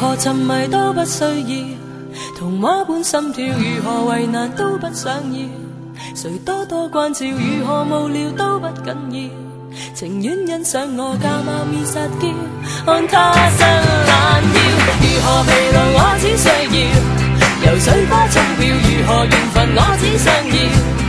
何沉迷都不需要，童话般心跳，如何为难都不想要。谁多多关照，如何无聊都不紧要，情愿欣赏我假貌面实叫，看他伸懒腰。如何疲劳我只需要，游水花冲漂，如何缘分我只想要。